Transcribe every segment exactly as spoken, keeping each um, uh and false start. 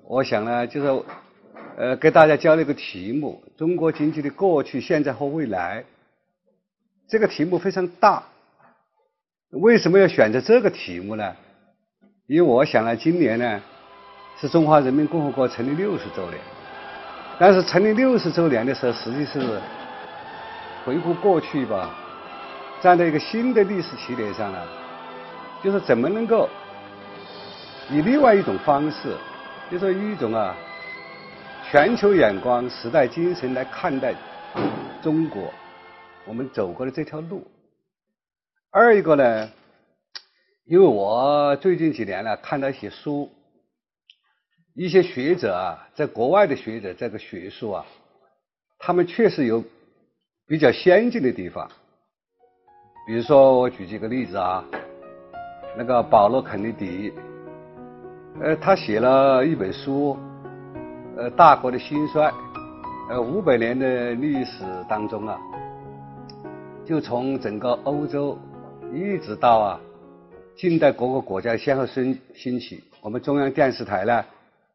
我想呢，就是呃，给大家教了一个题目：中国经济的过去、现在和未来。这个题目非常大。为什么要选择这个题目呢？因为我想呢，今年呢是中华人民共和国成立六十周年，但是成立六十周年的时候，实际是回顾过去吧，站在一个新的历史起点上呢，就是怎么能够以另外一种方式，就是以一种啊全球眼光、时代精神来看待中国，我们走过的这条路。二一个呢，因为我最近几年呢看到一些书，一些学者啊，在国外的学者这个学术啊，他们确实有比较先进的地方。比如说，我举几个例子啊，那个保罗·肯尼迪，呃，他写了一本书，呃，《大国的兴衰》，呃，五百年的历史当中啊，就从整个欧洲一直到啊近代各个国家先后兴兴起，我们中央电视台呢，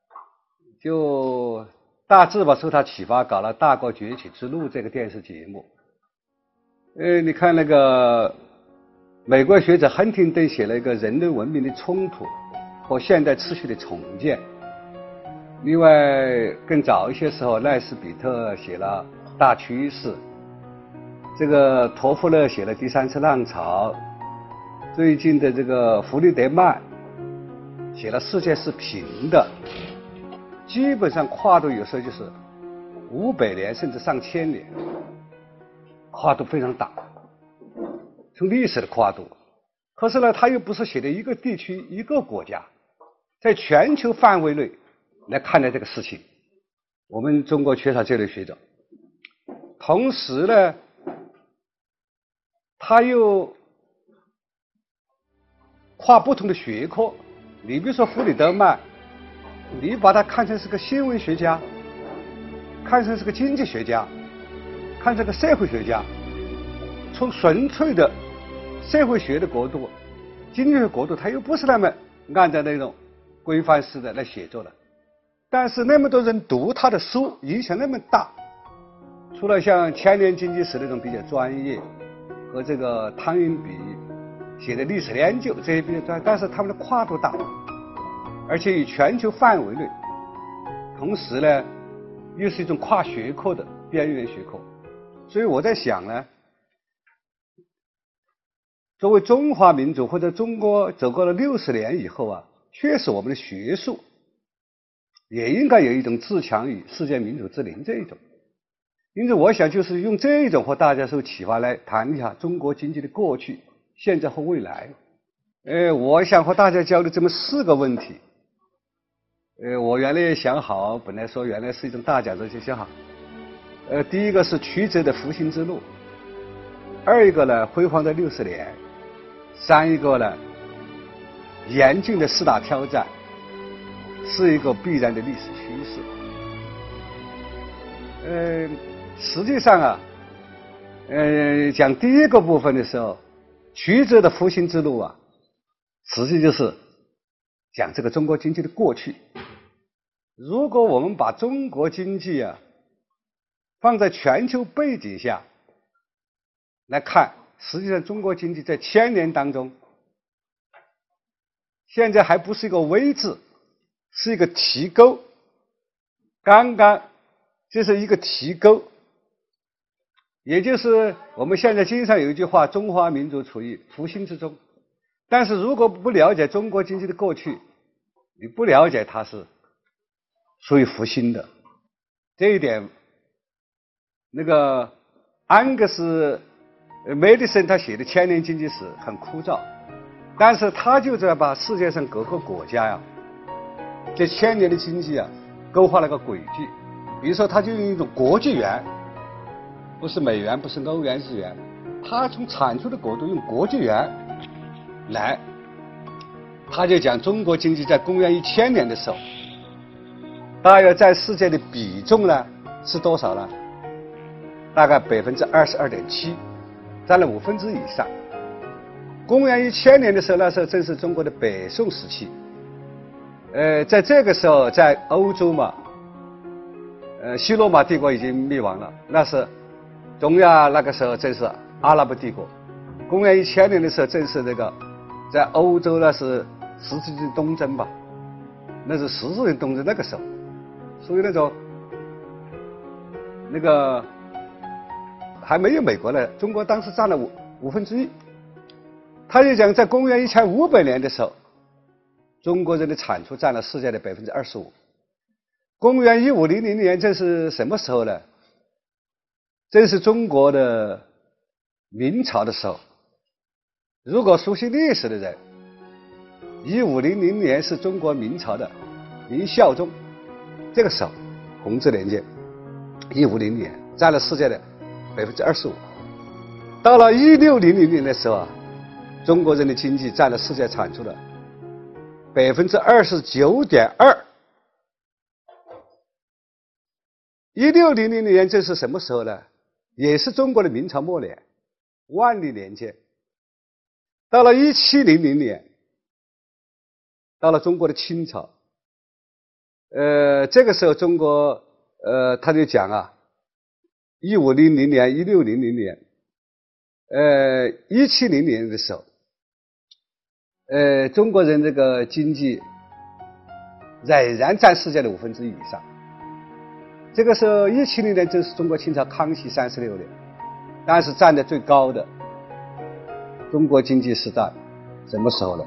就大致吧受他启发，搞了《大国崛起之路》这个电视节目。呃，你看那个美国学者亨廷顿写了一个人类文明的冲突和现代秩序的重建。另外，更早一些时候，赖斯比特写了《大趋势》，这个托夫勒写了《第三次浪潮》，最近的这个弗里德曼写了《世界是平的》，基本上跨度有时候就是五百年甚至上千年，跨度非常大，从历史的跨度。可是呢，他又不是写的一个地区一个国家，在全球范围内来看待这个事情，我们中国缺少这类学者。同时呢，他又跨不同的学科，你比如说弗里德曼，你把他看成是个新闻学家，看成是个经济学家，看成个社会学家，从纯粹的社会学的角度、经济学角度，他又不是那么按照那种规范式的来写作的。但是那么多人读他的书，影响那么大，除了像《千年经济史》那种比较专业，和这个汤因比写的历史研究这些比较专业，但是他们的跨度大，而且以全球范围内，同时呢又是一种跨学科的边缘学科。所以我在想呢，作为中华民族或者中国走过了六十年以后啊，确实我们的学术也应该有一种自强于世界民主之林这一种。因此我想就是用这一种和大家受启发来谈一下中国经济的过去、现在和未来。呃，我想和大家交流这么四个问题。呃，我原来也想好，本来说原来是一种大讲座就想好。呃，第一个是曲折的复兴之路，二一个呢辉煌的六十年，三一个呢严峻的四大挑战，是一个必然的历史趋势。呃，实际上啊，呃，讲第一个部分的时候，曲折的复兴之路啊，实际就是讲这个中国经济的过去。如果我们把中国经济啊放在全球背景下来看，实际上中国经济在千年当中，现在还不是一个 V 字，是一个提钩，刚刚就是一个提钩，也就是我们现在经常有一句话，中华民族处于复兴之中。但是如果不了解中国经济的过去，你不了解它是属于复兴的。这一点那个安格斯梅迪森他写的《千年经济史》很枯燥，但是他就在把世界上各个国家呀这千年的经济啊勾画了个轨迹。比如说他就用一种国际元，不是美元，不是欧元、日元，他从产出的角度用国际元来，他就讲中国经济在公元一千年的时候，大约在世界的比重呢是多少呢？大概百分之二十二点七，占了五分之一以上。公元一千年的时候，那时候正是中国的北宋时期， 呃，在这个时候，在欧洲嘛，呃，西罗马帝国已经灭亡了，那是中亚那个时候正是阿拉伯帝国。公元一千年的时候，正是那个在欧洲那是十字军东征吧，那是十字军东征那个时候，属于那种那个还没有美国呢，中国当时占了五五分之一。他就讲，在公元一千五百年的时候，中国人的产出占了世界的百分之二十五。公元一五零零年，这是什么时候呢？这是中国的明朝的时候。如果熟悉历史的人，一五零零年是中国明朝的明孝宗，这个时候弘治年间，一五零零年占了世界的百分之二十五。到了一六零零年的时候啊，中国人的经济占了世界产出的百分之二十九点二。一六零零年这是什么时候呢？也是中国的明朝末年，万历年间。到了一七零零年，到了中国的清朝，呃，这个时候中国，呃，他就讲啊，一五零零年、一六零零年，呃，一七零年的时候，呃，中国人这个经济仍然占世界的五分之一以上。这个时候，一七零年正是中国清朝康熙三十六年，但是占的最高的中国经济时代什么时候呢？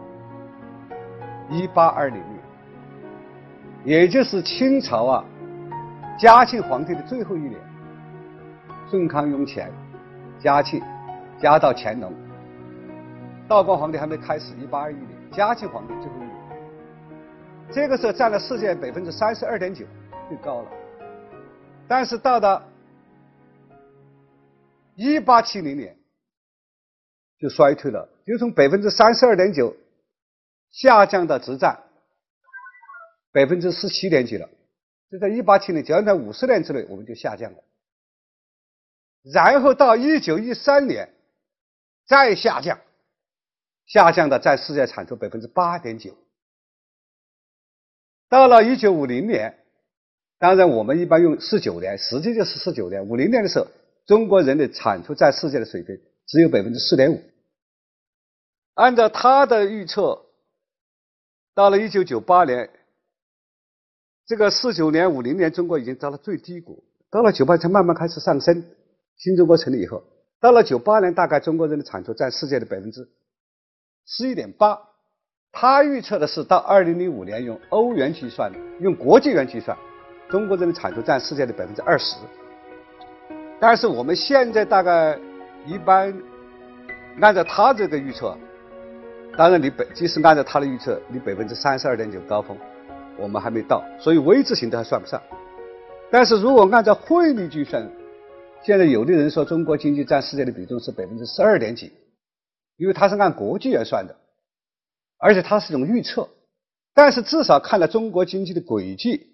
一八二零年，也就是清朝啊嘉庆皇帝的最后一年，顺康雍乾，嘉庆，嘉到乾隆，道光皇帝还没开始，一八二一年，嘉庆皇帝最后一年，这个时候占了世界百分之三十二点九，最高了。但是到了一八七零年就衰退了，就从百分之三十二点九下降到只占百分之十七点几了。就在一八七零年，只要在五十年之内，我们就下降了。然后到一九一三年再下降，下降到占世界产出百分之八点九。到了一九五零年，当然我们一般用四九年，实际就是四九年。五零年的时候，中国人的产出占世界的水平只有百分之四点五。按照他的预测，到了一九九八年，这个四九年、五零年，中国已经到了最低谷。到了九八才慢慢开始上升。新中国成立以后，到了九八年，大概中国人的产出占世界的百分之十一点八。他预测的是到二零零五年，用欧元计算，用国际元计算，中国人的产出占世界的百分之二十。但是我们现在大概一般按照他这个预测，当然你本即使按照他的预测，你百分之三十二点九高峰，我们还没到，所以微字形都还算不上。但是如果按照汇率计算，现在有的人说中国经济占世界的比重是百分之十二点几，因为它是按国际元算的，而且它是一种预测。但是至少看了中国经济的轨迹，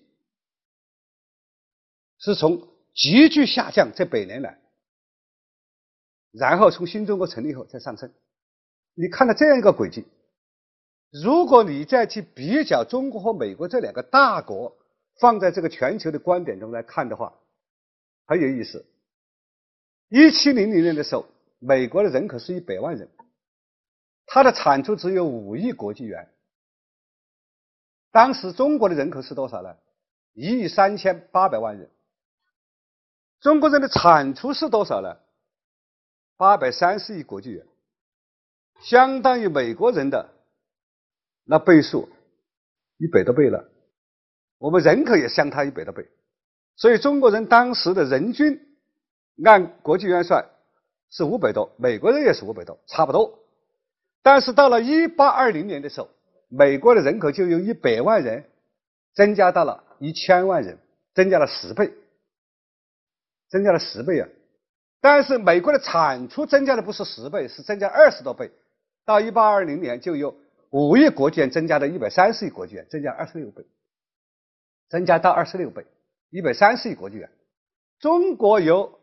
是从急剧下降这百年来，然后从新中国成立后再上升。你看到这样一个轨迹，如果你再去比较中国和美国这两个大国，放在这个全球的观点中来看的话，很有意思。一七零零年的时候，美国的人口是一百万人，它的产出只有五亿国际元。当时中国的人口是多少呢？一亿三千八百万人。中国人的产出是多少呢？八百三十亿国际元，相当于美国人的那倍数一百多倍了。我们人口也相差一百多倍，所以中国人当时的人均按国际元算是五百多，美国人也是五百多，差不多。但是到了一八二零年的时候，美国的人口就由一百万人增加到了一千万人，增加了十倍，增加了十倍啊！但是美国的产出增加的不是十倍，是增加二十多倍。到一八二零年就由五亿国际元增加到一百三十亿国际元，增加二十六倍，增加到二十六倍，一百三十亿国际元。中国由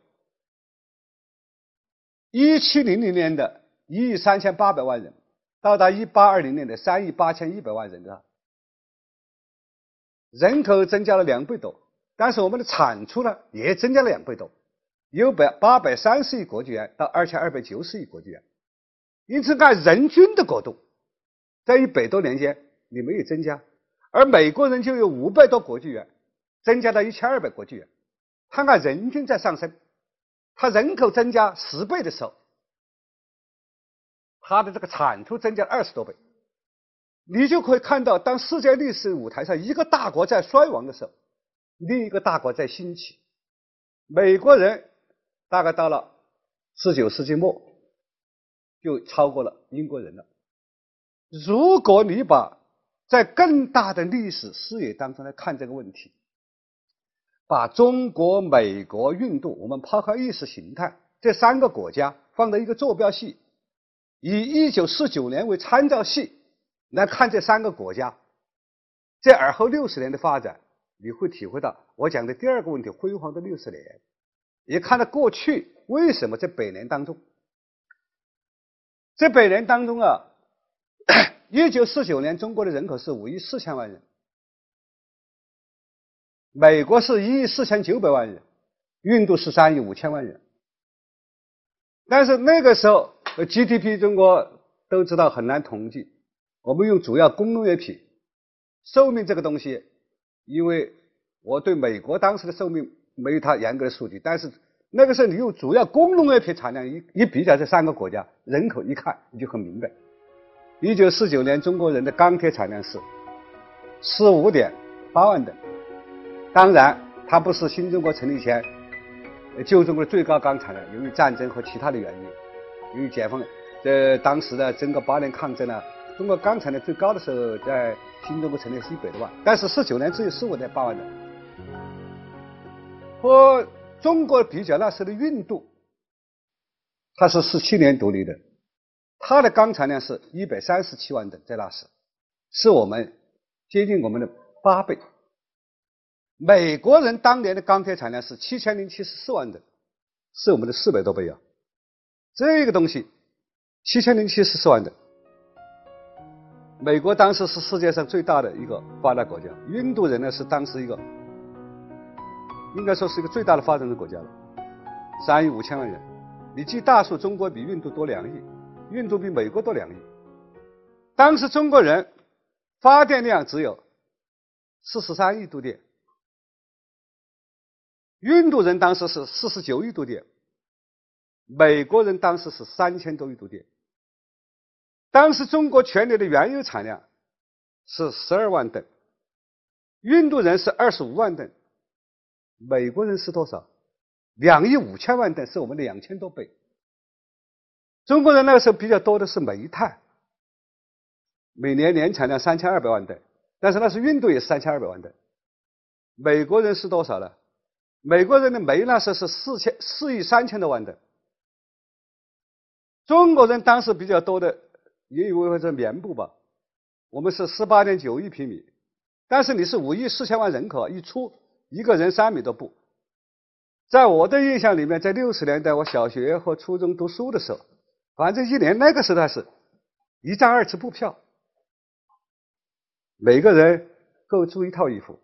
一七零零年的一亿三千八百万人，到达一八二零年的三亿八千一百万人啊， 人口增加了两倍多，但是我们的产出呢也增加了两倍多，由八百三十亿国际元到二千二百九十亿国际元。因此按人均的角度，在一百多年间你没有增加，而美国人就有五百多国际元增加到一千二百国际元，它按人均在上升，它人口增加十倍的时候，它的这个产出增加二十多倍。你就可以看到，当世界历史舞台上一个大国在衰亡的时候，另一个大国在兴起。美国人大概到了十九世纪末就超过了英国人了。如果你把在更大的历史视野当中来看这个问题，把中国、美国、印度，我们抛开意识形态，这三个国家放在一个坐标系，以一九四九年为参照系来看这三个国家，这尔后六十年的发展，你会体会到我讲的第二个问题，辉煌的六十年，也看到过去为什么这百年当中，这百年当中啊，一九四九年中国的人口是五亿四千万人，美国是一亿四千九百万人，印度是三亿五千万人。但是那个时候 G D P 中国都知道很难统计，我们用主要工农业品，寿命这个东西，因为我对美国当时的寿命没有它严格的数据，但是那个时候你用主要工农业品产量一一比较这三个国家，人口一看你就很明白。一九四九年中国人的钢铁产量是十五点八万吨，当然它不是新中国成立前旧中国的最高钢产量，由于战争和其他的原因，由于解放，这当时的整个八年抗争呢，中国钢产量最高的时候在新中国成立是一百多万，但是四九年只有十五点八万吨。和中国比较，那时的印度，它是十七年独立的，它的钢产量是一百三十七万吨，在那时是我们接近我们的八倍。美国人当年的钢铁产量是七千零七十四万吨，是我们的四百多倍啊！这个东西七千零七十四万吨，美国当时是世界上最大的一个发达国家，印度人呢是当时一个应该说是一个最大的发展中国家了，三亿五千万人。你记大数，中国比印度多两亿，印度比美国多两亿。当时中国人发电量只有四十三亿度电，印度人当时是四十九亿度电，美国人当时是三千多亿度电。当时中国全年的原油产量是十二万吨，印度人是二十五万吨，美国人是多少？两亿五千万吨，是我们的两千多倍。中国人那个时候比较多的是煤炭，每年年产量三千二百万吨，但是那是印度也是三千二百万吨。美国人是多少呢？美国人的煤那时候是四千四亿三千多万吨。中国人当时比较多的也以为是棉布吧，我们是十八点九亿平米，但是你是五亿四千万人口，一出一个人三米多布。在我的印象里面，在六十年代我小学和初中读书的时候，反正一年那个时代是一张二次布票，每个人够租一套衣服。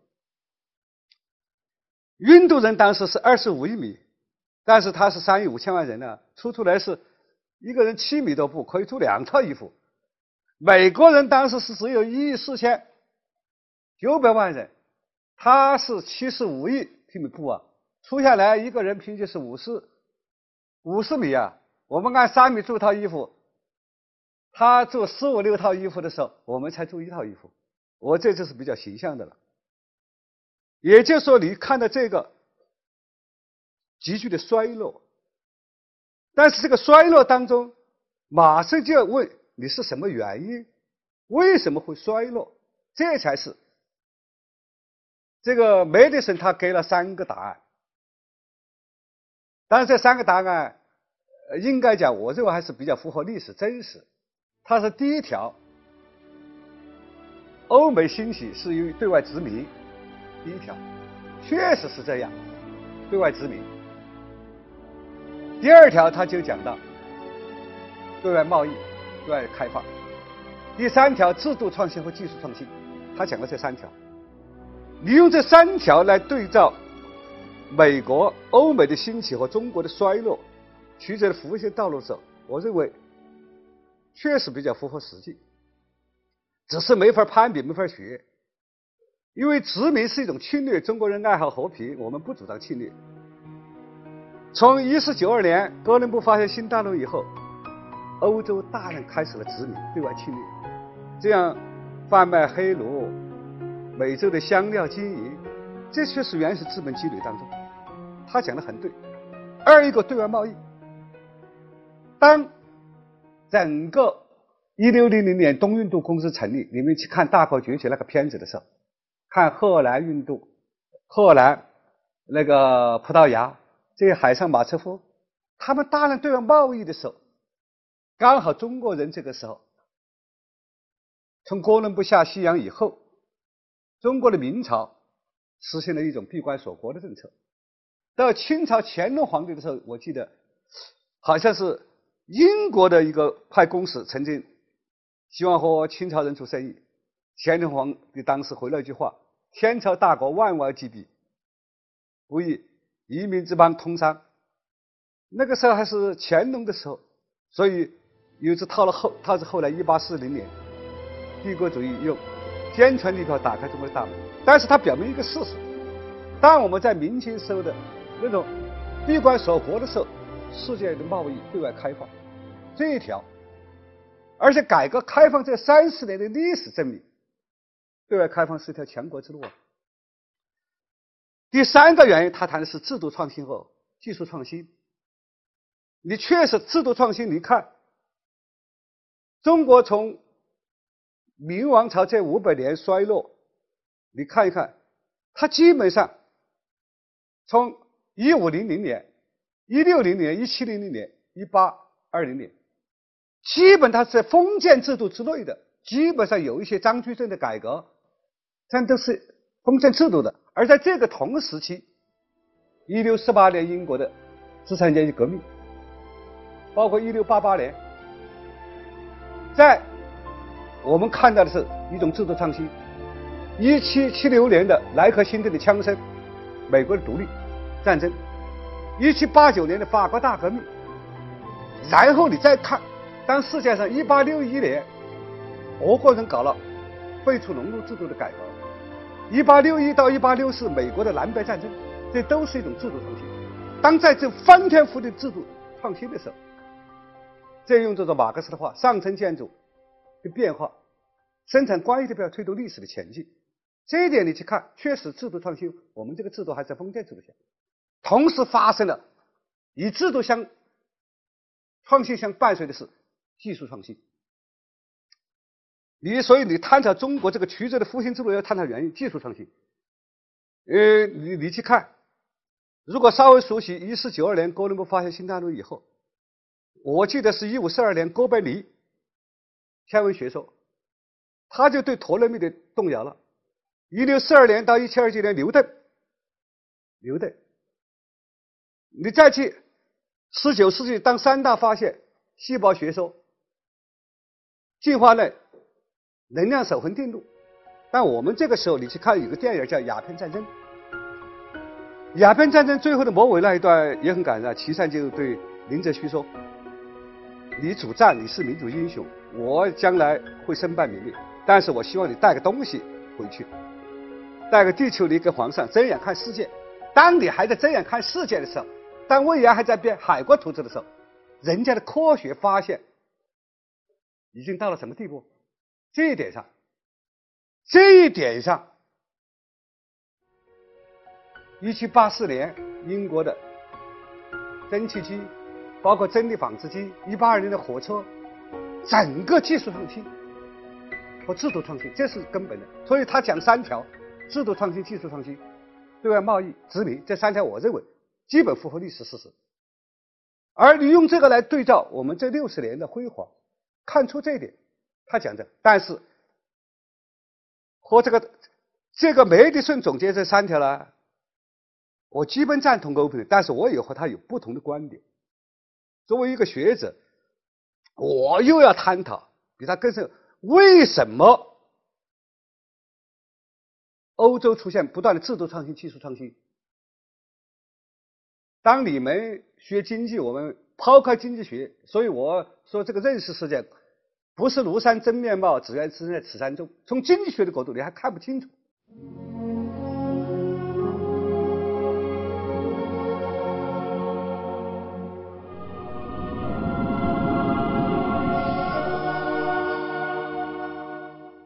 印度人当时是二十五亿米，但是他是三亿五千万人呢，出出来是一个人七米多布，可以租两套衣服。美国人当时是只有一亿四千九百万人，他是七十五亿平米布啊，出下来一个人平均是五十五十米啊。我们按三米租套衣服，他做十五六套衣服的时候，我们才租一套衣服。我这就是比较形象的了。也就是说，你看到这个急剧的衰落，但是这个衰落当中，马上就要问你是什么原因，为什么会衰落？这才是这个梅迪森他给了三个答案。当然，这三个答案应该讲，我认为还是比较符合历史真实。它是第一条，欧美兴起是由于对外殖民。第一条确实是这样，对外殖民。第二条他就讲到对外贸易、对外开放。第三条制度创新和技术创新，他讲了这三条。 你用这三条来对照美国、欧美的兴起和中国的衰落，曲折的复兴道路的时候，我认为确实比较符合实际，只是没法攀比，没法学。因为殖民是一种侵略，中国人爱好和平，我们不主张侵略。从一四九二年哥伦布发现新大陆以后，欧洲大量开始了殖民，对外侵略，这样贩卖黑奴、美洲的香料经营，这确实原始资本积累当中。他讲的很对。二一个对外贸易，当整个一六零零年东印度公司成立，你们去看《大国崛起》那个片子的时候，看荷兰、印度、荷兰、那个葡萄牙这些海上马车夫，他们大量对外贸易的时候，刚好中国人这个时候从哥伦布下西洋以后，中国的明朝实行了一种闭关锁国的政策。到清朝乾隆皇帝的时候，我记得好像是英国的一个派公使曾经希望和清朝人做生意，乾隆皇帝当时回了一句话：天朝大国，万万计比，不以夷民之邦通商。那个时候还是乾隆的时候，所以有次套了后套是后来一八四零年帝国主义用坚船利炮打开中国的大门。但是它表明一个事实，当我们在明清时候的那种闭关锁国的时候，世界的贸易对外开放这一条，而且改革开放这三十年的历史证明，对外开放是一条强国之路啊。第三个原因，他谈的是制度创新和技术创新。你确实制度创新，你看中国从明王朝这五百年衰落，你看一看，它基本上从一五零零年、一六零零年、一七零零年、一八二零年，基本它是在封建制度之内的，基本上有一些张居正的改革，这都是封建制度的。而在这个同时期，一六四八年英国的资产阶级革命，包括一六八八年，在我们看到的是一种制度创新。一七七六年的莱克辛顿的枪声，美国的独立战争，一七八九年的法国大革命，然后你再看，当世界上一八六一年俄国人搞了废除农奴制度的改革，一八六一到一八六四美国的南北战争，这都是一种制度创新。当在这翻天覆地制度创新的时候，这用这种马克思的话，上层建筑的变化，生产关系的变化，推动历史的前进。这一点你去看，确实制度创新，我们这个制度还在封建制度下，同时发生了与制度相创新相伴随的是技术创新。你所以你探讨中国这个曲折的复兴之路，要探讨原因，技术创新。呃，你你去看，如果稍微熟悉一四九二年哥伦布发现新大陆以后，我记得是一五四二年哥白尼天文学说，他就对托勒密的动摇了。一六四二年到一七二九年牛顿，牛顿，你再去十九世纪当三大发现，细胞学说、进化论、能量守恒定律。但我们这个时候，你去看有个电影叫《鸦片战争》，鸦片战争最后的末尾那一段也很感人，齐善就对林则徐说：“你主战，你是民族英雄，我将来会身败名裂，但是我希望你带个东西回去，带个地球仪给皇上，睁眼看世界。当你还在睁眼看世界的时候，当魏源还在编海国图纸的时候，人家的科学发现已经到了什么地步？这一点上，这一点上，一七八四年英国的蒸汽机，包括蒸汽纺织机，一八二零的火车，整个技术创新和制度创新，这是根本的。所以他讲三条：制度创新、技术创新、对外贸易、殖民，这三条我认为基本符合历史事实。而你用这个来对照我们这六十年的辉煌，看出这一点。他讲的，但是和这个这个梅迪逊总结这三条呢，我基本赞同欧佩的，但是我也和他有不同的观点。作为一个学者，我又要探讨比他更深，为什么欧洲出现不断的制度创新、技术创新。当你们学经济，我们抛开经济学，所以我说这个认识世界不是庐山真面貌，只缘身在此山中。从经济学的角度，你还看不清楚。